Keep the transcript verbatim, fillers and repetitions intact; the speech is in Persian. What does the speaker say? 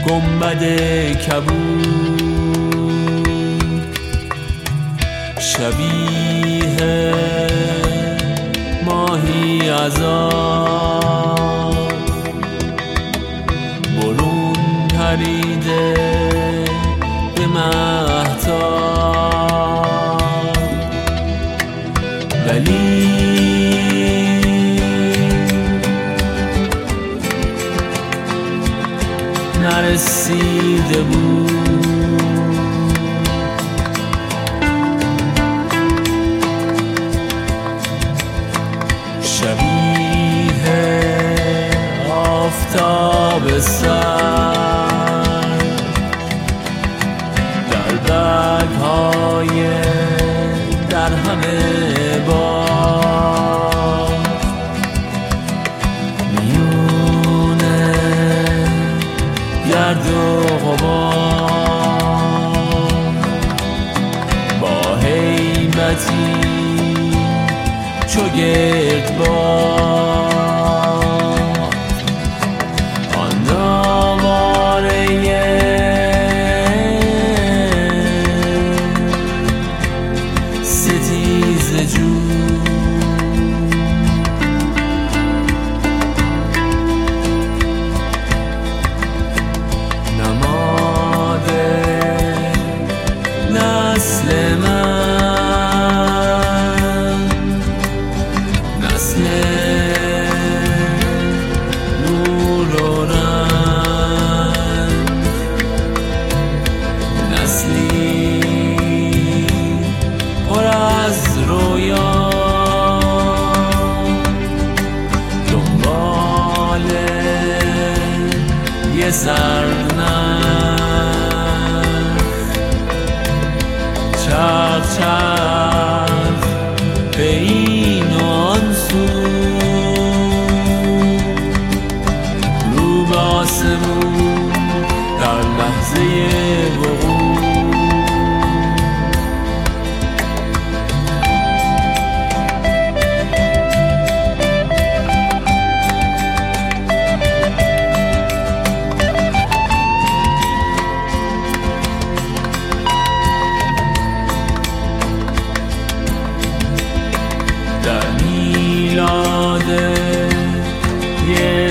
گنبد کبود شبیه ماهی از آب برون پریده به مهتاب، ولی نرسیده بود. شبیه آفتاب سر در برگ‌های در همه باغ، میونه گرد و غبار با هیبتی چو گردباد آن آواره ستیزه جو نماد نسل من، نسل نور و رنگ، نسلی پر از رویا دنبال یه سرنخ، چرخ چرخ به این و آن سو، رو به آسمون در لحظه وقوع. در میلاد یه